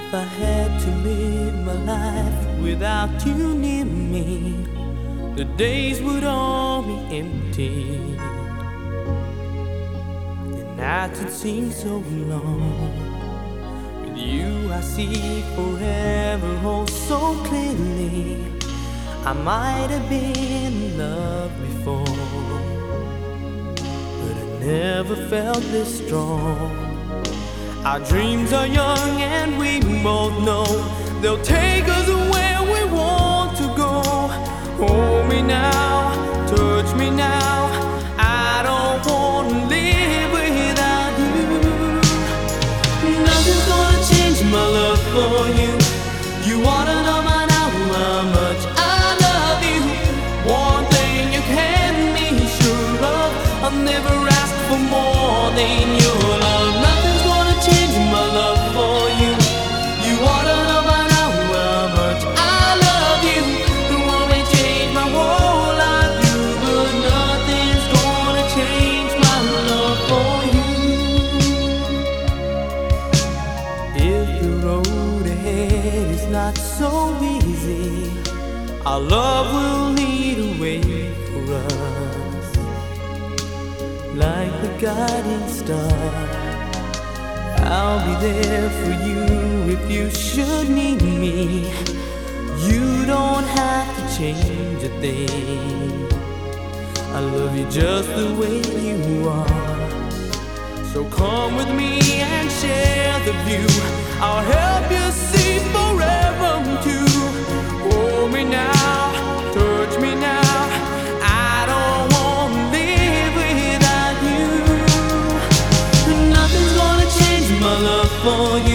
If I had to live my life without you near me, the days would all be empty. The nights would seem so long. With you I see forever oh so clearly. I might have been in love before, but I never felt this strong. Our dreams are young and we both know they'll take us where we want to go. Hold me now, touch me now, I don't want to live without you. Nothing's gonna change my love for you. You wanna know by now how much I love you. One thing you can be sure of, I'll never ask for more than your love. Nothing's gonna change my love for you. You wanna know by now how much I love you. It won't change my whole life, you, but nothing's gonna change my love for you. If the road ahead is not so easy, our love will lead a way for us, like the guiding star. I'll be there for you if you should need me. You don't have to change a thing. I love you just the way you are. So come with me and share the view. I'll help you see forever too. Hold me now, touch me now, I don't want to live without you. Nothing's gonna change my love for you.